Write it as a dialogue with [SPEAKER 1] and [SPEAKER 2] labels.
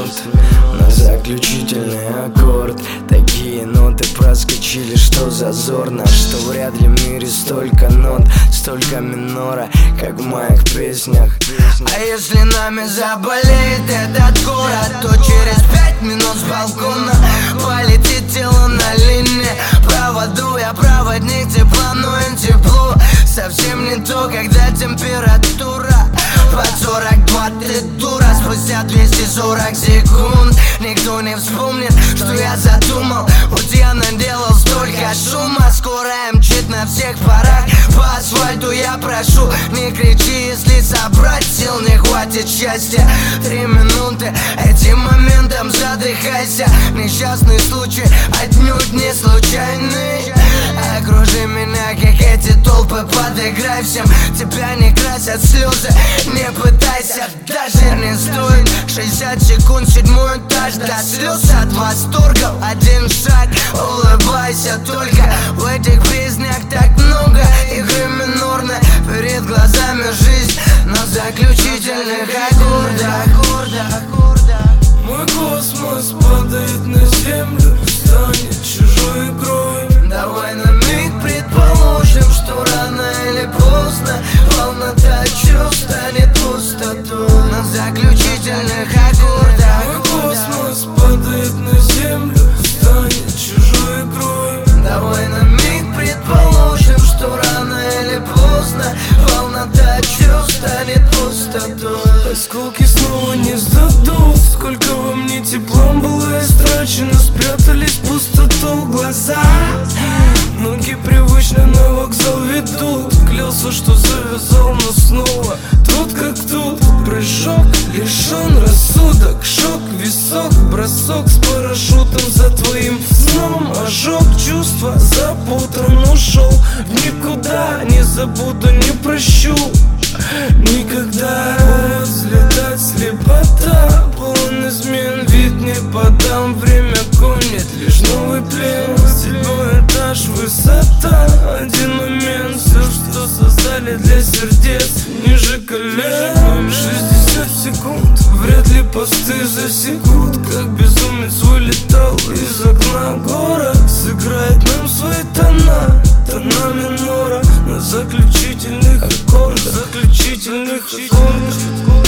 [SPEAKER 1] минут на заключительный аккорд. Такие ноты проскочили, что зазорно, что вряд ли в мире столько нот, столько минора, как в моих песнях. А если нами заболеет этот город, то через 5 минут с балкона полетит тело на линии. Проводу я проводник тепла, но им тепло совсем не то, когда температура под 42, ты дура. Спустя 240 секунд никто не вспомнит, что я задумал. Вот я наделал столько шума, скоро мчит на всех парах по асфальту. Я прошу, не кричи, если собрать сил не хватит счастья. 3 минуты, этим моментом задыхайся. Несчастный случай отнюдь не случайный. Окружи меня, как эти толпы, подыграй всем. Тебя не красят слезы, не пытайся, даже не стоит. 60 секунд, 7-й этаж, до слез от восторга. Один шаг, улыбайся только. В этих песнях так много игры минорной. Перед глазами жизнь на заключительных аккордах.
[SPEAKER 2] Мой космос падает на землю, станет чужой игрой.
[SPEAKER 1] Давай на миг предположим, что рано или поздно полнота чувств станет пустотой на заключительных аккордах.
[SPEAKER 2] Мой космос падает на землю, станет чужой игрой.
[SPEAKER 1] Давай на миг предположим, что рано или поздно полнота чувств станет пустотой.
[SPEAKER 2] Осколки снова не сдадут. Сколько во мне теплом было истрачено, спрятались в пустоту глаза. Ноги привычно на вокзал ведут. Клялся, что завязал, но снова тут как тут. Прыжок, лишен рассудок, шок, висок, бросок с парашютом за твоим сном. Ожог, чувства запутан, ушел в никуда. Не забуду, не прощу никогда. Взлетать слепота, полон измен, вид не подам. Время гонит, лишь новый плен. 7-й этаж, высота, один момент. Все, что создали для сердец, ниже колен. 60 секунд, вряд ли посты засекут. Как безумец вылетал из окна. Город сыграет нам свои тона, тона минора на заключительных аккордах.